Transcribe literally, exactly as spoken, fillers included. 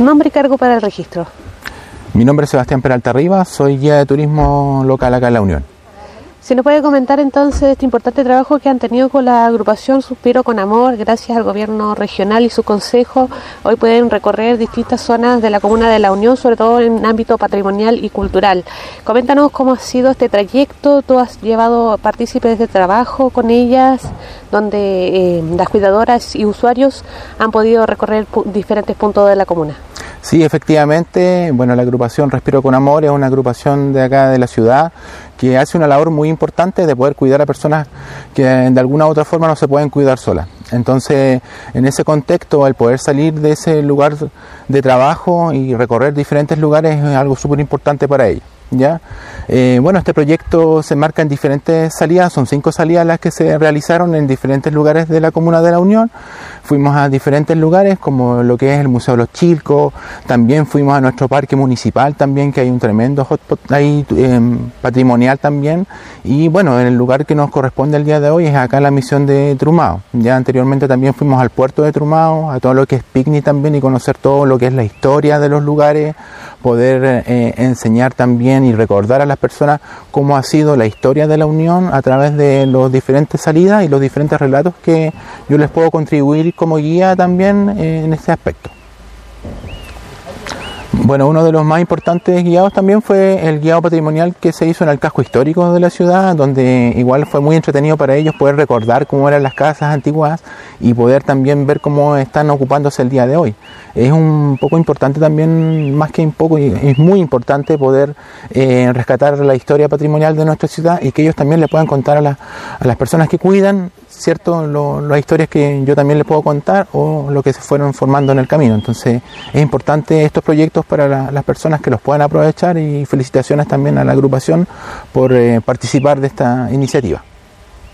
Nombre y cargo para el registro. Mi nombre es Sebastián Peralta Rivas, soy guía de turismo local acá en La Unión. ¿Se nos puede comentar entonces este importante trabajo que han tenido con la agrupación Suspiro con Amor? Gracias al gobierno regional y su consejo, hoy pueden recorrer distintas zonas de la comuna de La Unión, sobre todo en ámbito patrimonial y cultural. Coméntanos cómo ha sido este trayecto. Tú has llevado partícipes de trabajo con ellas, donde eh, las cuidadoras y usuarios han podido recorrer pu- diferentes puntos de la comuna. Sí, efectivamente, bueno, la agrupación Respiro con Amor es una agrupación de acá de la ciudad que hace una labor muy importante de poder cuidar a personas que de alguna u otra forma no se pueden cuidar solas. Entonces, en ese contexto, el poder salir de ese lugar de trabajo y recorrer diferentes lugares es algo súper importante para ellos. ¿Ya? Eh, bueno, este proyecto se marca en diferentes salidas, son cinco salidas las que se realizaron en diferentes lugares de la comuna de La Unión. Fuimos a diferentes lugares como lo que es el Museo de los Chilcos, también fuimos a nuestro parque municipal también, que hay un tremendo hotspot ahí eh, patrimonial también, y bueno, en el lugar que nos corresponde el día de hoy es acá la misión de Trumao. Ya anteriormente también fuimos al puerto de Trumao, a todo lo que es picnic también y conocer todo lo que es la historia de los lugares, poder eh, enseñar también y recordar a las personas cómo ha sido la historia de La Unión a través de las diferentes salidas y los diferentes relatos que yo les puedo contribuir como guía también eh, en este aspecto. Bueno, uno de los más importantes guiados también fue el guiado patrimonial que se hizo en el casco histórico de la ciudad, donde igual fue muy entretenido para ellos poder recordar cómo eran las casas antiguas y poder también ver cómo están ocupándose el día de hoy. Es un poco importante también, más que un poco, es muy importante poder eh, rescatar la historia patrimonial de nuestra ciudad y que ellos también le puedan contar a, la, a las personas que cuidan, ¿cierto?, lo, las historias que yo también les puedo contar o lo que se fueron formando en el camino. Entonces es importante estos proyectos para la, las personas que los puedan aprovechar, y felicitaciones también a la agrupación por eh, participar de esta iniciativa.